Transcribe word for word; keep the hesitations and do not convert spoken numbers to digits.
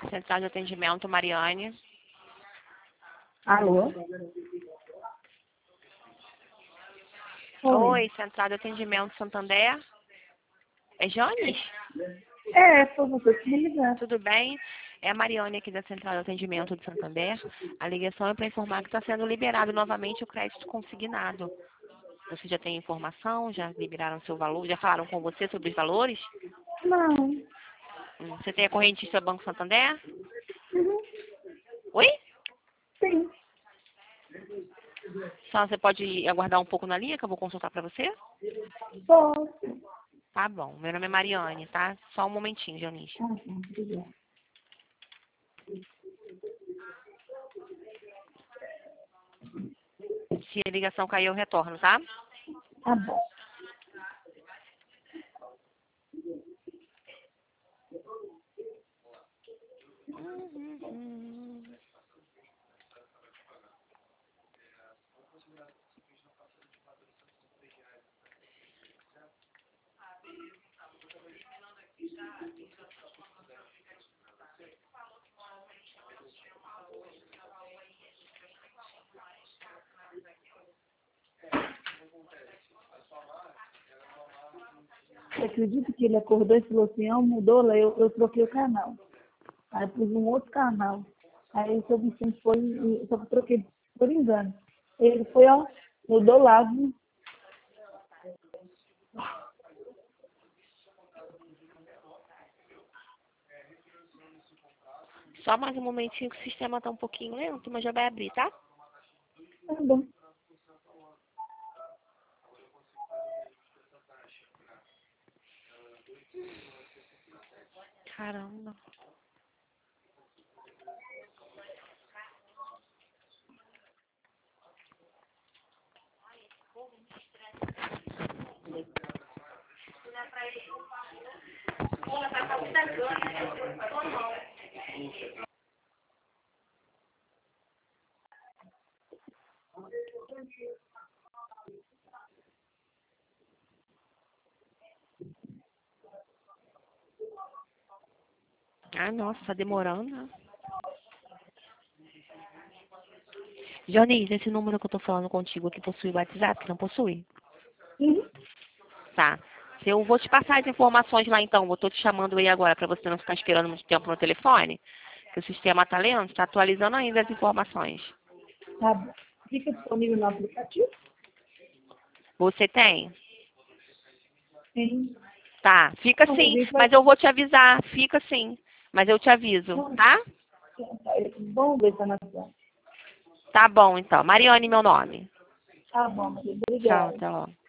Central de atendimento, Mariane. Alô? Oi. Oi, Central de atendimento Santander. É Jones? É, foi você que me ligou. Tudo bem? É a Mariane aqui da Central de Atendimento de Santander. A ligação é para informar que está sendo liberado novamente o crédito consignado. Você já tem informação? Já liberaram seu valor? Já falaram com você sobre os valores? Não. Hum, Você tem a correntista Banco Santander? Uhum. Oi? Sim. Só você pode aguardar um pouco na linha que eu vou consultar para você? Posso. Tá bom. Meu nome é Mariane, tá? Só um momentinho, Janice. Ah, tá. Obrigada. Se a ligação cair, eu retorno, tá? Tá bom. Você acredita que ele acordou e falou assim, ó, mudou lá, eu, eu troquei o canal. Aí eu pus um outro canal. Aí o seu Vicente foi, e- só que eu troquei por engano. Ele foi, ó, mudou lá, viu? Só mais um momentinho que o sistema tá um pouquinho lento, mas já vai abrir, tá? Tá bom. Caramba. Ah, nossa, tá demorando. Jonis, esse número que eu tô falando contigo aqui possui WhatsApp? Não possui? Uhum. Tá. Se eu vou te passar as informações lá então, eu tô te chamando aí agora para você não ficar esperando muito tempo no telefone, que o sistema tá lento, tá atualizando ainda as informações. Tá bom. Fica disponível no aplicativo? Você tem? Sim. Tá, fica Não, a sim, gente vai... mas eu vou te avisar, fica sim. Mas eu te aviso, Não, tá? vamos ver se tá na frente. Tá bom então. Mariane, meu nome. Tá bom, Maria. Tchau, Obrigada. até logo.